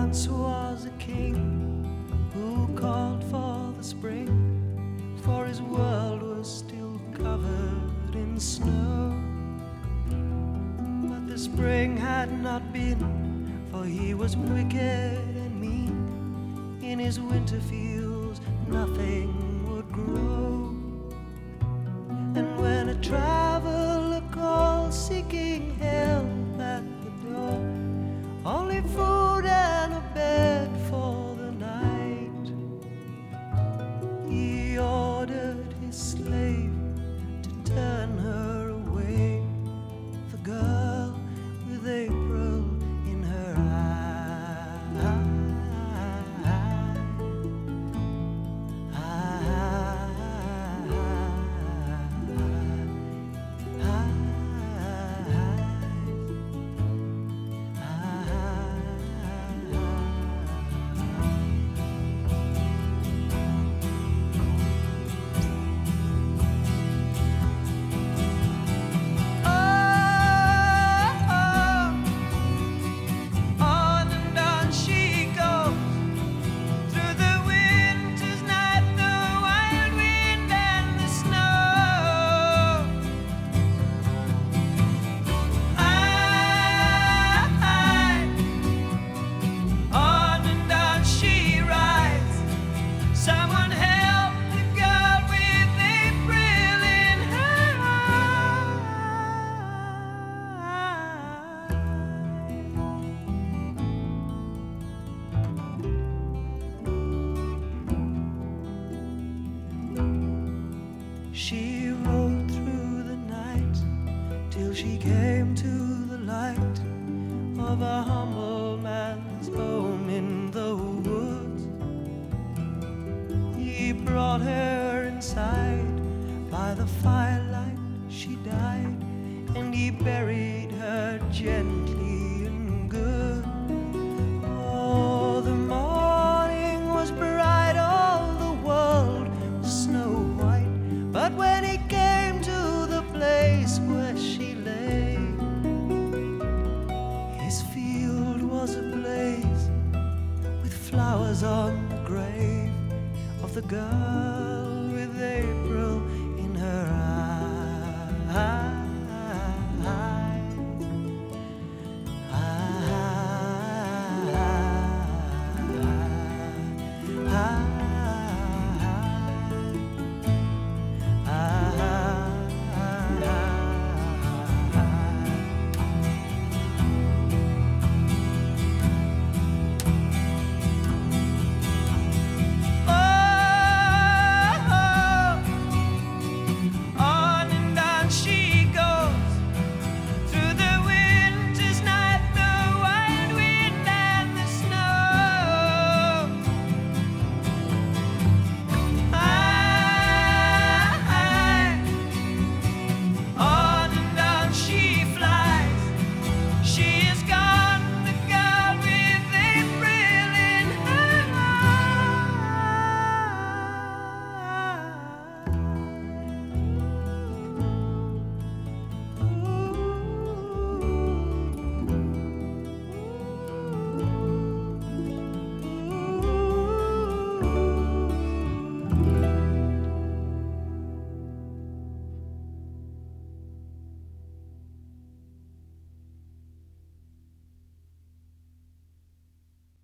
once was a king who called for the spring, for his world was still covered in snow. But the spring had not been, for he was wicked and mean. In his winter fields nothing would grow. And when a traveler called seeking help at the door, only food and a bed for the night, he ordered his slave to turn her away, the girl with April in her She rode through the night till she came to the light of a humble man's home in the woods. He brought her inside, by the firelight she died, and he buried her gently and good. Oh, the morning was bright, all the world was snow white. But when he came to the place where she lay, his field was ablaze with flowers on the grave of the girl with April